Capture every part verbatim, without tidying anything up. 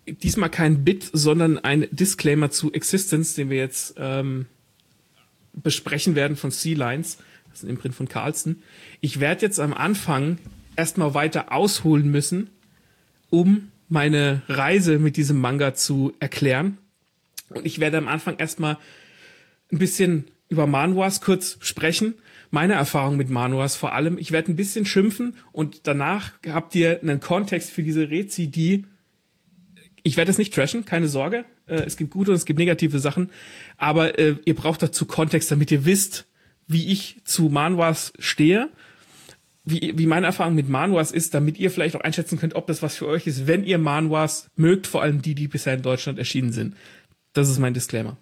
diesmal kein Bit, sondern ein Disclaimer zu Existence, den wir jetzt ähm, besprechen werden von C-Lines. Das ist ein Imprint von Carlsen. Ich werde jetzt am Anfang erstmal weiter ausholen müssen, um meine Reise mit diesem Manga zu erklären. Und ich werde am Anfang erstmal ein bisschen über Manhwas kurz sprechen. Meine Erfahrung mit Manhwas vor allem. Ich werde ein bisschen schimpfen und danach habt ihr einen Kontext für diese Rezi, die ich werde es nicht trashen, keine Sorge. Äh, es gibt gute und es gibt negative Sachen. Aber äh, ihr braucht dazu Kontext, damit ihr wisst, wie ich zu Manhwas stehe. Wie, wie meine Erfahrung mit Manhwas ist, damit ihr vielleicht auch einschätzen könnt, ob das was für euch ist, wenn ihr Manhwas mögt, vor allem die, die bisher in Deutschland erschienen sind. Das ist mein Disclaimer.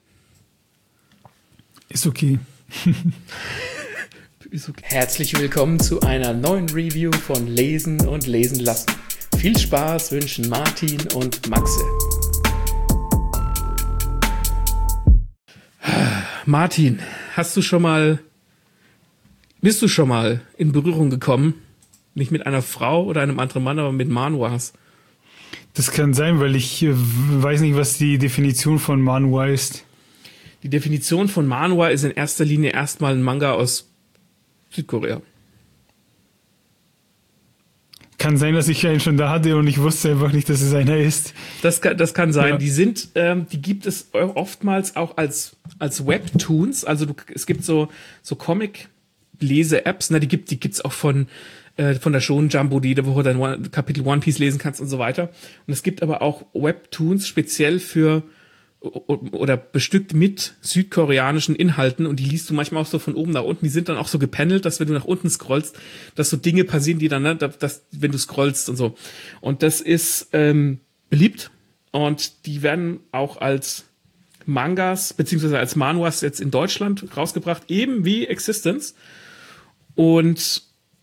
Ist okay. Ist okay. Herzlich willkommen zu einer neuen Review von Lesen und Lesen lassen. Viel Spaß wünschen Martin und Maxe. Martin, hast du schon mal, bist du schon mal in Berührung gekommen? Nicht mit einer Frau oder einem anderen Mann, aber mit Manhwas? Das kann sein, weil ich äh, weiß nicht, was die Definition von Manhwa ist. Die Definition von Manhwa ist in erster Linie erstmal ein Manga aus Südkorea. Kann sein, dass ich einen schon da hatte und ich wusste einfach nicht, dass es einer ist. Das kann, das kann sein. Ja. Die sind, ähm, die gibt es oftmals auch als als Webtoons. Also du, es gibt so so Comic-Lese-Apps. Ne, die gibt, die gibt's auch von äh, von der Shonen Jumbo, die wo du dann One, Kapitel One Piece lesen kannst und so weiter. Und es gibt aber auch Webtoons speziell für oder bestückt mit südkoreanischen Inhalten und die liest du manchmal auch so von oben nach unten. Die sind dann auch so gepanelt, dass wenn du nach unten scrollst, dass so Dinge passieren, die dann, ne, dass, wenn du scrollst und so. Und das ist ähm, beliebt und die werden auch als Mangas beziehungsweise als Manhwas jetzt in Deutschland rausgebracht, eben wie Existence. Und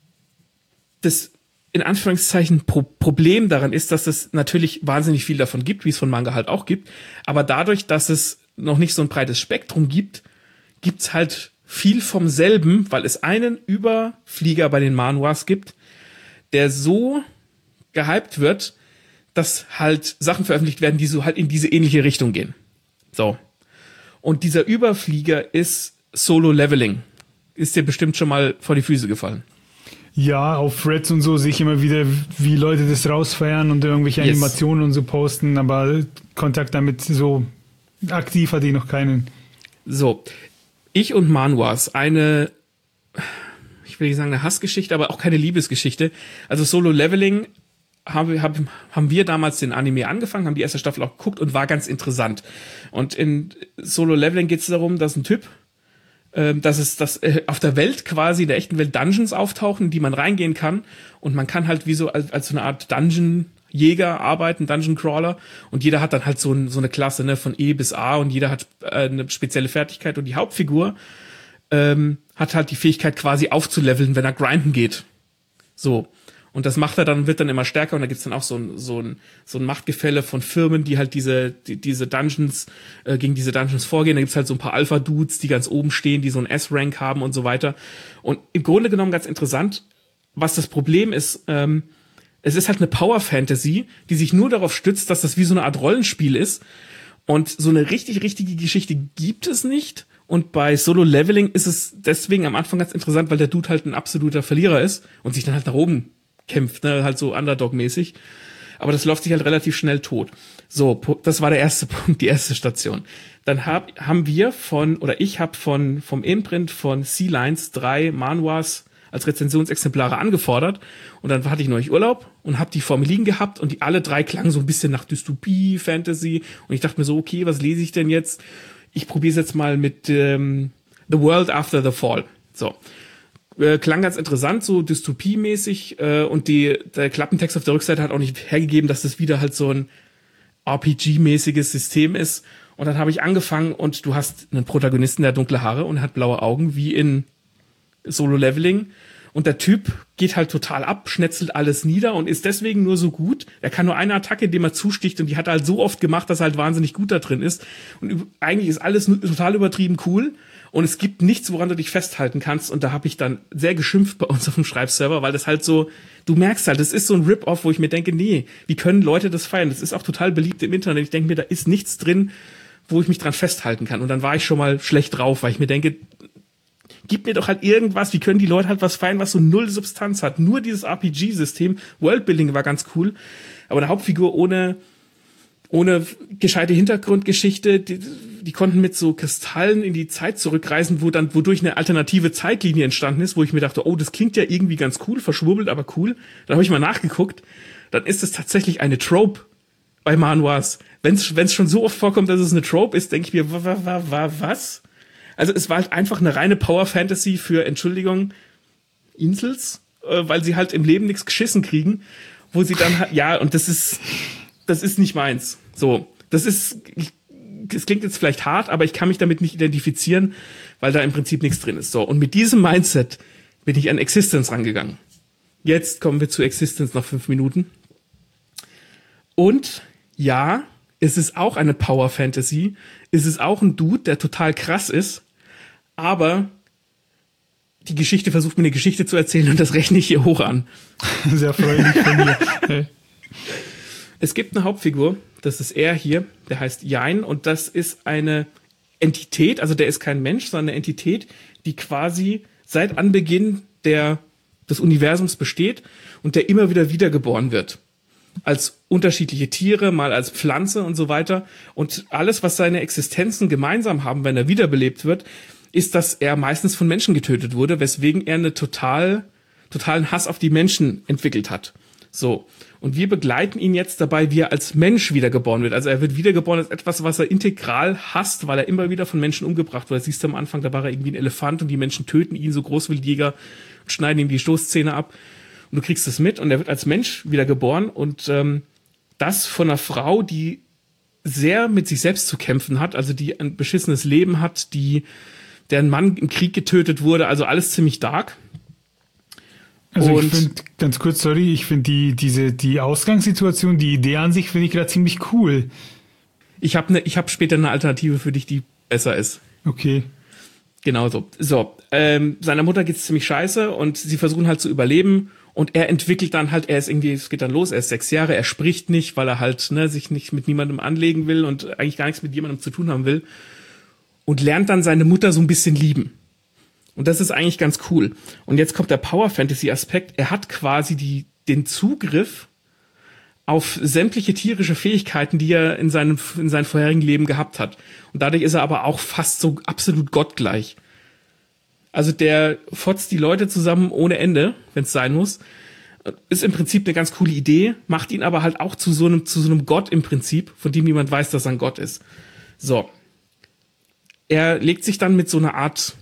das in Anführungszeichen Pro- Problem daran ist, dass es natürlich wahnsinnig viel davon gibt, wie es von Manga halt auch gibt. Aber dadurch, dass es noch nicht so ein breites Spektrum gibt, gibt's halt viel vom selben, weil es einen Überflieger bei den Manhwas gibt, der so gehypt wird, dass halt Sachen veröffentlicht werden, die so halt in diese ähnliche Richtung gehen. So. Und dieser Überflieger ist Solo Leveling. Ist dir bestimmt schon mal vor die Füße gefallen. Ja, auf Threads und so sehe ich immer wieder, wie Leute das rausfeiern und irgendwelche Yes. Animationen und so posten, aber Kontakt damit so aktiv hatte ich noch keinen. So, ich und Manhwas, eine, ich will nicht sagen eine Hassgeschichte, aber auch keine Liebesgeschichte. Also Solo Leveling haben, haben, haben wir damals den Anime angefangen, haben die erste Staffel auch geguckt und war ganz interessant. Und in Solo Leveling geht es darum, dass ein Typ, dass es dass auf der Welt quasi, in der echten Welt Dungeons auftauchen, die man reingehen kann und man kann halt wie so als, als so eine Art Dungeon-Jäger arbeiten, Dungeon-Crawler und jeder hat dann halt so, ein, so eine Klasse, ne, von E bis A und jeder hat äh, eine spezielle Fertigkeit und die Hauptfigur ähm, hat halt die Fähigkeit quasi aufzuleveln, wenn er grinden geht. So. Und das macht er dann, wird dann immer stärker und da gibt's dann auch so ein, so ein, so ein Machtgefälle von Firmen, die halt diese, die, diese Dungeons, äh, gegen diese Dungeons vorgehen. Da gibt's halt so ein paar Alpha-Dudes, die ganz oben stehen, die so ein S-Rank haben und so weiter. Und im Grunde genommen ganz interessant, was das Problem ist, ähm, es ist halt eine Power-Fantasy, die sich nur darauf stützt, dass das wie so eine Art Rollenspiel ist. Und so eine richtig, richtige Geschichte gibt es nicht. Und bei Solo Leveling ist es deswegen am Anfang ganz interessant, weil der Dude halt ein absoluter Verlierer ist und sich dann halt nach oben kämpft, ne, halt so Underdog-mäßig. Aber das läuft sich halt relativ schnell tot. So, das war der erste Punkt, die erste Station. Dann hab, haben wir von, oder ich habe von vom Imprint von C-Lines drei Manhwas als Rezensionsexemplare angefordert. Und dann hatte ich neulich Urlaub und habe die vor mir liegen gehabt und die alle drei klangen so ein bisschen nach Dystopie, Fantasy. Und ich dachte mir so, okay, was lese ich denn jetzt? Ich probiere es jetzt mal mit ähm, The World After the Fall. So. Äh, klang ganz interessant, so dystopiemäßig äh, und die, der Klappentext auf der Rückseite hat auch nicht hergegeben, dass das wieder halt so ein R P G-mäßiges System ist. Und dann habe ich angefangen und du hast einen Protagonisten, der hat dunkle Haare und hat blaue Augen, wie in Solo Leveling. Und der Typ geht halt total ab, schnetzelt alles nieder und ist deswegen nur so gut. Er kann nur eine Attacke, indem er zusticht, und die hat er halt so oft gemacht, dass er halt wahnsinnig gut da drin ist. Und eigentlich ist alles total übertrieben cool. Und es gibt nichts, woran du dich festhalten kannst. Und da habe ich dann sehr geschimpft bei uns auf dem Schreibserver, weil das halt so, du merkst halt, das ist so ein Rip-Off, wo ich mir denke, nee, wie können Leute das feiern? Das ist auch total beliebt im Internet. Ich denke mir, da ist nichts drin, wo ich mich dran festhalten kann. Und dann war ich schon mal schlecht drauf, weil ich mir denke, gib mir doch halt irgendwas, wie können die Leute halt was feiern, was so null Substanz hat. Nur dieses R P G-System, Worldbuilding war ganz cool, aber eine Hauptfigur ohne ohne gescheite Hintergrundgeschichte, die, die konnten mit so Kristallen in die Zeit zurückreisen, wo dann wodurch eine alternative Zeitlinie entstanden ist, wo ich mir dachte, oh, das klingt ja irgendwie ganz cool, verschwurbelt, aber cool. Dann habe ich mal nachgeguckt, dann ist es tatsächlich eine Trope bei Manuas. Wenn es schon so oft vorkommt, dass es eine Trope ist, denke ich mir, wa, wa, wa, wa, was? Also es war halt einfach eine reine Power-Fantasy für, Entschuldigung, Insels, äh, weil sie halt im Leben nichts geschissen kriegen, wo sie dann halt, ja, und das ist, das ist nicht meins. So, das ist, das klingt jetzt vielleicht hart, aber ich kann mich damit nicht identifizieren, weil da im Prinzip nichts drin ist. So, und mit diesem Mindset bin ich an Existence rangegangen. Jetzt kommen wir zu Existence nach fünf Minuten. Und ja, es ist auch eine Power-Fantasy. Es ist auch ein Dude, der total krass ist. Aber die Geschichte versucht mir eine Geschichte zu erzählen und das rechne ich hier hoch an. Sehr freundlich von mir. Es gibt eine Hauptfigur, das ist er hier, der heißt Yain, und das ist eine Entität, also der ist kein Mensch, sondern eine Entität, die quasi seit Anbeginn der, des Universums besteht und der immer wieder wiedergeboren wird. Als unterschiedliche Tiere, mal als Pflanze und so weiter. Und alles, was seine Existenzen gemeinsam haben, wenn er wiederbelebt wird, ist, dass er meistens von Menschen getötet wurde, weswegen er eine total, totalen Hass auf die Menschen entwickelt hat. So. Und wir begleiten ihn jetzt dabei, wie er als Mensch wiedergeboren wird. Also er wird wiedergeboren als etwas, was er integral hasst, weil er immer wieder von Menschen umgebracht wird. Das siehst du am Anfang, da war er irgendwie ein Elefant und die Menschen töten ihn, so Großwildjäger, und schneiden ihm die Stoßzähne ab. Und du kriegst es mit und er wird als Mensch wiedergeboren und ähm, das von einer Frau, die sehr mit sich selbst zu kämpfen hat, also die ein beschissenes Leben hat, die deren Mann im Krieg getötet wurde, also alles ziemlich dark. Also und ich finde, ganz kurz, sorry, ich finde die diese die Ausgangssituation, die Idee an sich finde ich gerade ziemlich cool. Ich habe ne, ich habe später eine Alternative für dich, die besser ist. Okay. Genau so. So, ähm, seiner Mutter geht's ziemlich scheiße und sie versuchen halt zu überleben. Und er entwickelt dann halt, er ist irgendwie, es geht dann los, er ist sechs Jahre, er spricht nicht, weil er halt ne, sich nicht mit niemandem anlegen will und eigentlich gar nichts mit jemandem zu tun haben will. Und lernt dann seine Mutter so ein bisschen lieben. Und das ist eigentlich ganz cool. Und jetzt kommt der Power-Fantasy-Aspekt. Er hat quasi die, den Zugriff auf sämtliche tierische Fähigkeiten, die er in seinem, in seinem vorherigen Leben gehabt hat. Und dadurch ist er aber auch fast so absolut gottgleich. Also der fotzt die Leute zusammen ohne Ende, wenn es sein muss. Ist im Prinzip eine ganz coole Idee, macht ihn aber halt auch zu so einem zu so einem Gott im Prinzip, von dem niemand weiß, dass er ein Gott ist. So. Er legt sich dann mit so einer Art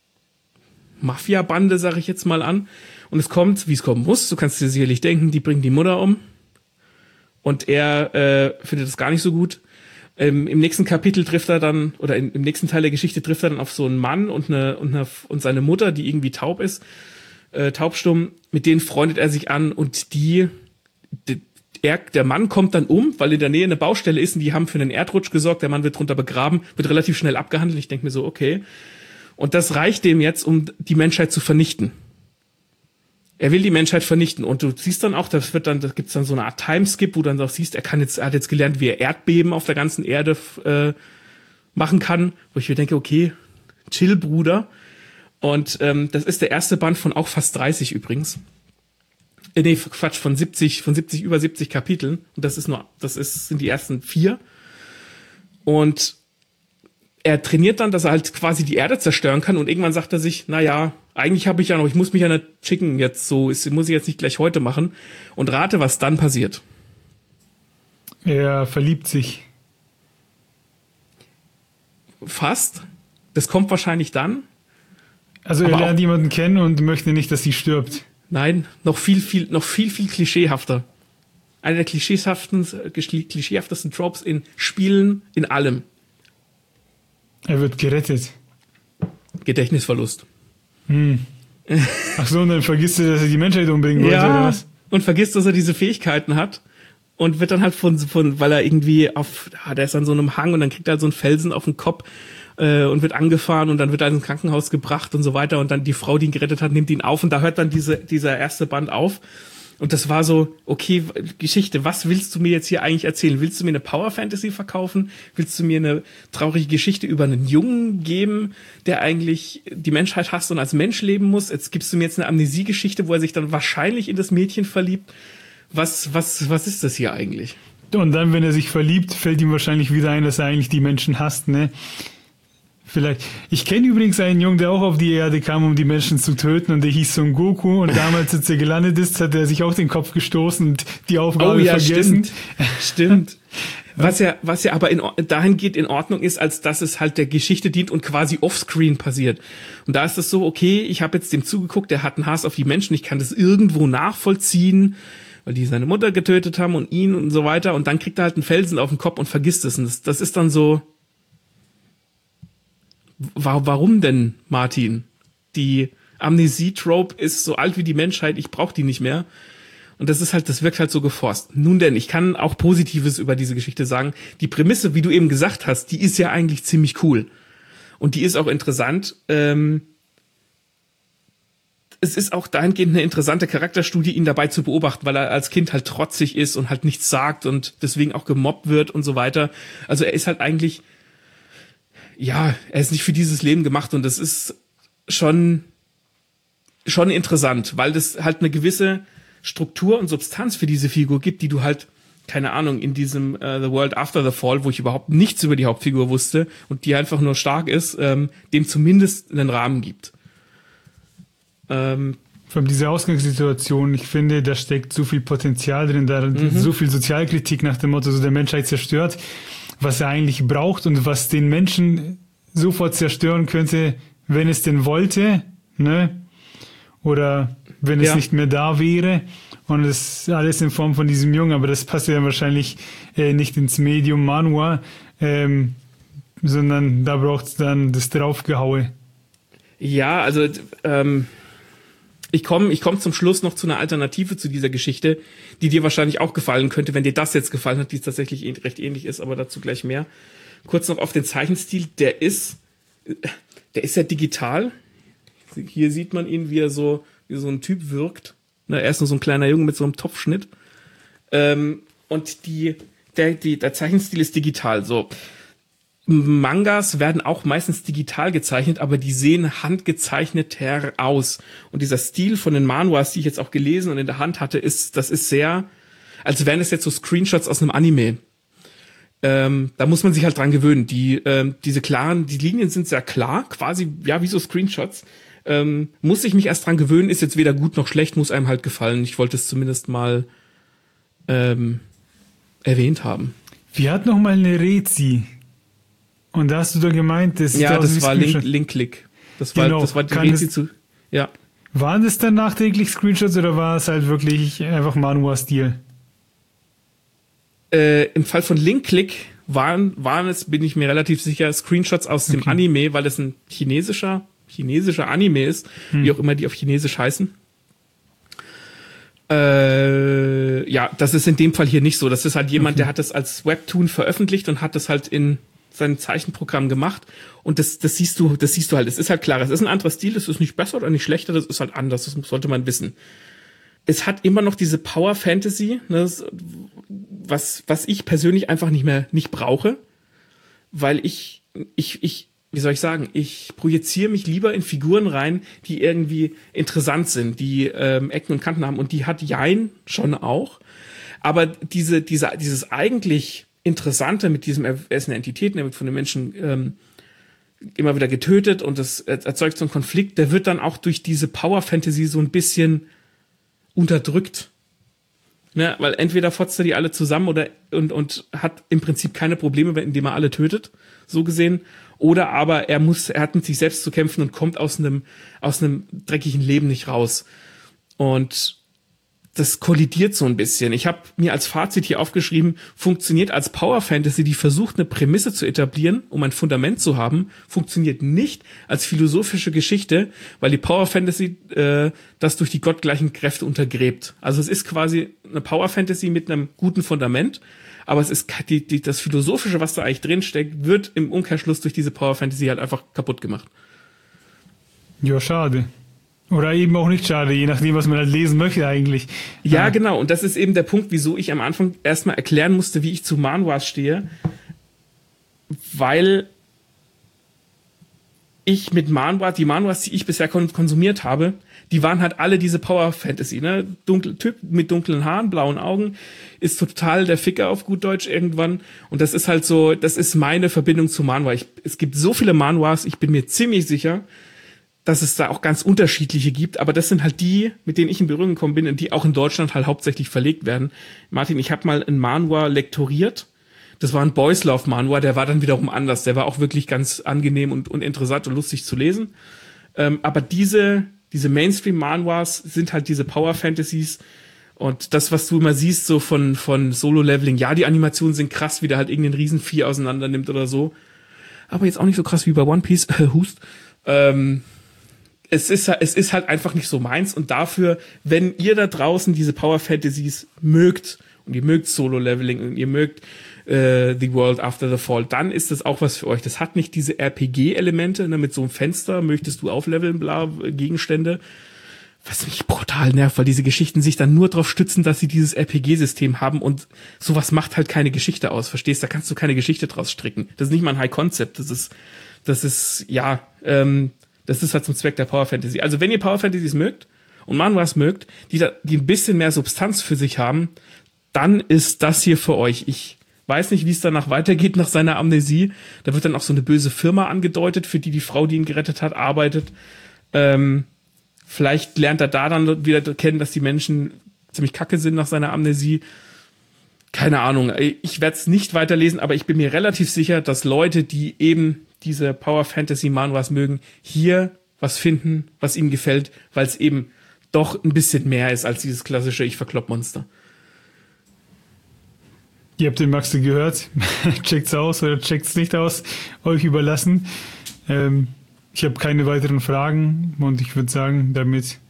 Mafia-Bande, sag ich jetzt mal, an. Und es kommt, wie es kommen muss. Du kannst dir sicherlich denken, die bringen die Mutter um. Und er äh, findet das gar nicht so gut. Ähm, Im nächsten Kapitel trifft er dann, oder in, im nächsten Teil der Geschichte trifft er dann auf so einen Mann und eine, und eine und seine Mutter, die irgendwie taub ist, äh, taubstumm, mit denen freundet er sich an und die, die er, der Mann kommt dann um, weil in der Nähe eine Baustelle ist und die haben für einen Erdrutsch gesorgt, der Mann wird drunter begraben, wird relativ schnell abgehandelt. Ich denke mir so, okay. Und das reicht dem jetzt, um die Menschheit zu vernichten. Er will die Menschheit vernichten und du siehst dann auch, das wird dann, da gibt's dann so eine Art Timeskip, wo du dann auch siehst, er kann jetzt, er hat jetzt gelernt, wie er Erdbeben auf der ganzen Erde äh, machen kann, wo ich mir denke, okay, chill, Bruder. Und ähm, das ist der erste Band von auch fast dreißig übrigens. Äh, nee, Quatsch, von siebzig, von siebzig, über siebzig Kapiteln. Und das ist nur, das ist, sind die ersten vier. Und er trainiert dann, dass er halt quasi die Erde zerstören kann und irgendwann sagt er sich, na ja, eigentlich habe ich ja noch, ich muss mich ja nicht schicken jetzt so, ist, muss ich jetzt nicht gleich heute machen. Und rate, was dann passiert. Er verliebt sich. Fast. Das kommt wahrscheinlich dann. Also er lernt jemanden kennen und möchte nicht, dass sie stirbt. Nein, noch viel, viel, noch viel, viel klischeehafter. Eine der klischeehaftesten, klischeehaftesten Tropes in Spielen, in allem. Er wird gerettet. Gedächtnisverlust. Hm. Ach so, und dann vergisst du, dass er die Menschheit umbringen wollte, ja, oder was? Und vergisst, dass er diese Fähigkeiten hat. Und wird dann halt von, von, weil er irgendwie auf, ah, der ist an so einem Hang und dann kriegt er halt so einen Felsen auf den Kopf äh, und wird angefahren und dann wird er ins Krankenhaus gebracht und so weiter und dann die Frau, die ihn gerettet hat, nimmt ihn auf und da hört dann diese, dieser erste Band auf. Und das war so, okay, Geschichte, was willst du mir jetzt hier eigentlich erzählen? Willst du mir eine Power Fantasy verkaufen? Willst du mir eine traurige Geschichte über einen Jungen geben, der eigentlich die Menschheit hasst und als Mensch leben muss? Jetzt gibst du mir jetzt eine Amnesie-Geschichte, wo er sich dann wahrscheinlich in das Mädchen verliebt. Was, was, was ist das hier eigentlich? Und dann, wenn er sich verliebt, fällt ihm wahrscheinlich wieder ein, dass er eigentlich die Menschen hasst, ne? Vielleicht. Ich kenne übrigens einen Jungen, der auch auf die Erde kam, um die Menschen zu töten, und der hieß Son Goku, und damals, als er gelandet ist, hat er sich auch den Kopf gestoßen und die Aufgabe oh, ja, vergessen. Stimmt. Stimmt. Was ja, was ja aber in, dahingehend in Ordnung ist, als dass es halt der Geschichte dient und quasi offscreen passiert. Und da ist es so, okay, ich habe jetzt dem zugeguckt, der hat einen Hass auf die Menschen, ich kann das irgendwo nachvollziehen, weil die seine Mutter getötet haben und ihn und so weiter, und dann kriegt er halt einen Felsen auf den Kopf und vergisst es. Und das, das ist dann so, wa- warum denn, Martin? Die Amnesie-Trope ist so alt wie die Menschheit, ich brauche die nicht mehr. Und das ist halt, das wirkt halt so geforst. Nun denn, ich kann auch Positives über diese Geschichte sagen. Die Prämisse, wie du eben gesagt hast, die ist ja eigentlich ziemlich cool. Und die ist auch interessant. Ähm, es ist auch dahingehend eine interessante Charakterstudie, ihn dabei zu beobachten, weil er als Kind halt trotzig ist und halt nichts sagt und deswegen auch gemobbt wird und so weiter. Also er ist halt eigentlich, ja, er ist nicht für dieses Leben gemacht, und das ist schon, schon interessant, weil das halt eine gewisse Struktur und Substanz für diese Figur gibt, die du halt, keine Ahnung, in diesem uh, The World After the Fall, wo ich überhaupt nichts über die Hauptfigur wusste und die einfach nur stark ist, ähm, dem zumindest einen Rahmen gibt. Ähm, Vor allem diese Ausgangssituation, ich finde, da steckt so viel Potenzial drin, da mhm. so viel Sozialkritik nach dem Motto, so der Menschheit zerstört, was er eigentlich braucht und was den Menschen sofort zerstören könnte, wenn es denn wollte, ne? Oder wenn es ja. nicht mehr da wäre. Und das alles in Form von diesem Jungen, aber das passt ja wahrscheinlich äh, nicht ins Medium Manhwa, ähm, sondern da braucht es dann das Draufgehaue. Ja, also ähm, ich komme ich komm zum Schluss noch zu einer Alternative zu dieser Geschichte, die dir wahrscheinlich auch gefallen könnte, wenn dir das jetzt gefallen hat, die tatsächlich recht ähnlich ist, aber dazu gleich mehr. Kurz noch auf den Zeichenstil, der ist, der ist ja digital. Hier sieht man ihn, wie er so, wie so ein Typ wirkt. Er ist nur so ein kleiner Junge mit so einem Topfschnitt. Ähm, und die, der, die, der Zeichenstil ist digital. So. Mangas werden auch meistens digital gezeichnet, aber die sehen handgezeichneter aus. Und dieser Stil von den Manhwas, die ich jetzt auch gelesen und in der Hand hatte, ist, das ist sehr, als wären es jetzt so Screenshots aus einem Anime. Ähm, da muss man sich halt dran gewöhnen. Die, ähm, diese klaren, die Linien sind sehr klar, quasi, ja, wie so Screenshots. Ähm, muss ich mich erst dran gewöhnen, ist jetzt weder gut noch schlecht, muss einem halt gefallen. Ich wollte es zumindest mal ähm, erwähnt haben. Wir hatten noch mal eine Rezi. Und da hast du doch gemeint, das ja, das war Link, Link-Click. Das war, genau. das war die Kann Rezi das, zu, ja. Waren das dann nachträglich Screenshots oder war es halt wirklich einfach Manhwa-Stil? Äh, im Fall von Link-Click waren, waren es, bin ich mir relativ sicher, Screenshots aus dem okay. Anime, weil es ein chinesischer, chinesischer Anime ist, hm. wie auch immer die auf Chinesisch heißen. Äh, ja, das ist in dem Fall hier nicht so. Das ist halt jemand, okay. der hat das als Webtoon veröffentlicht und hat das halt in sein Zeichenprogramm gemacht. Und das, das siehst du, das siehst du halt. Es ist halt klar, es ist ein anderer Stil, das ist nicht besser oder nicht schlechter, das ist halt anders, das sollte man wissen. Es hat immer noch diese Power Fantasy, ne, das, was, was ich persönlich einfach nicht mehr, nicht brauche, weil ich, ich, ich, wie soll ich sagen, ich projiziere mich lieber in Figuren rein, die irgendwie interessant sind, die ähm, Ecken und Kanten haben, und die hat Jein schon auch, aber diese, diese, dieses eigentlich Interessante mit diesem, er ist eine Entität, er wird von den Menschen ähm, immer wieder getötet und das erzeugt so einen Konflikt, der wird dann auch durch diese Power Fantasy so ein bisschen unterdrückt. Ne? Weil entweder fotzt er die alle zusammen oder und, und hat im Prinzip keine Probleme, indem er alle tötet, so gesehen. Oder aber er muss, er hat mit sich selbst zu kämpfen und kommt aus einem, aus einem dreckigen Leben nicht raus. Und das kollidiert so ein bisschen. Ich habe mir als Fazit hier aufgeschrieben, funktioniert als Power Fantasy, die versucht, eine Prämisse zu etablieren, um ein Fundament zu haben, funktioniert nicht als philosophische Geschichte, weil die Power Fantasy äh, das durch die gottgleichen Kräfte untergräbt. Also es ist quasi eine Power Fantasy mit einem guten Fundament, aber es ist die, die, das Philosophische, was da eigentlich drinsteckt, wird im Umkehrschluss durch diese Power Fantasy halt einfach kaputt gemacht. Ja, schade. Oder eben auch nicht schade, je nachdem, was man halt lesen möchte eigentlich. Ja, ja, genau. Und das ist eben der Punkt, wieso ich am Anfang erstmal erklären musste, wie ich zu Manhwas stehe. Weil ich mit Manhwas, die Manhwas, die ich bisher kon- konsumiert habe, die waren halt alle diese Power Fantasy, ne? Dunkel, Typ mit dunklen Haaren, blauen Augen, ist total der Ficker auf gut Deutsch irgendwann. Und das ist halt so, das ist meine Verbindung zu Manhwa. Ich, es gibt so viele Manhwas, ich bin mir ziemlich sicher, dass es da auch ganz unterschiedliche gibt, aber das sind halt die, mit denen ich in Berührung gekommen bin und die auch in Deutschland halt hauptsächlich verlegt werden. Martin, ich habe mal ein Manhwa lektoriert. Das war ein Boys Love Manhwa, der war dann wiederum anders. Der war auch wirklich ganz angenehm und, und interessant und lustig zu lesen. Ähm, aber diese, diese Mainstream-Manhwas sind halt diese Power-Fantasies. Und das, was du immer siehst, so von, von Solo-Leveling, ja, die Animationen sind krass, wie der halt irgendeinen Riesenvieh auseinander nimmt oder so. Aber jetzt auch nicht so krass wie bei One Piece, äh, Hust. Ähm, Es ist, es ist halt einfach nicht so meins und dafür, wenn ihr da draußen diese Power Fantasies mögt und ihr mögt Solo Leveling und ihr mögt äh, The World After the Fall, dann ist das auch was für euch. Das hat nicht diese R P G-Elemente, ne, mit so einem Fenster möchtest du aufleveln, bla, Gegenstände, was mich brutal nervt, weil diese Geschichten sich dann nur darauf stützen, dass sie dieses R P G-System haben und sowas macht halt keine Geschichte aus, verstehst? Da kannst du keine Geschichte draus stricken. Das ist nicht mal ein High-Concept, das ist, das ist, ja, ähm, das ist halt zum Zweck der Power Fantasy. Also wenn ihr Power Fantasies mögt und Manhwas mögt, die da, die ein bisschen mehr Substanz für sich haben, dann ist das hier für euch. Ich weiß nicht, wie es danach weitergeht nach seiner Amnesie. Da wird dann auch so eine böse Firma angedeutet, für die die Frau, die ihn gerettet hat, arbeitet. Ähm, vielleicht lernt er da dann wieder kennen, dass die Menschen ziemlich kacke sind nach seiner Amnesie. Keine Ahnung. Ich werde es nicht weiterlesen, aber ich bin mir relativ sicher, dass Leute, die eben diese Power Fantasy Manhwas mögen, hier was finden, was ihnen gefällt, weil es eben doch ein bisschen mehr ist als dieses klassische Ich verklopp Monster. Ihr habt den Max gehört. Checkt's aus oder checkt's nicht aus. Euch überlassen. Ähm, ich habe keine weiteren Fragen und ich würde sagen, damit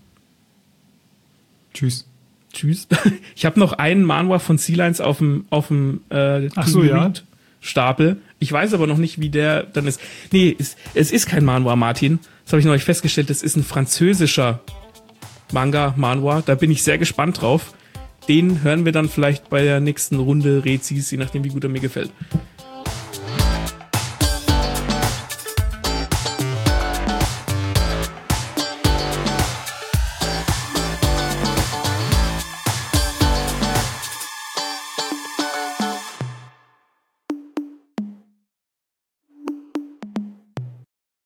tschüss. Tschüss. Ich habe noch einen Manhwa von Sea Lions auf dem auf dem äh, Ach so, ja. Stapel. Ich weiß aber noch nicht, wie der dann ist. Nee, es, es ist kein Manhwa, Martin. Das habe ich neulich festgestellt. Das ist ein französischer Manga, Manhwa. Da bin ich sehr gespannt drauf. Den hören wir dann vielleicht bei der nächsten Runde Rezis, je nachdem, wie gut er mir gefällt.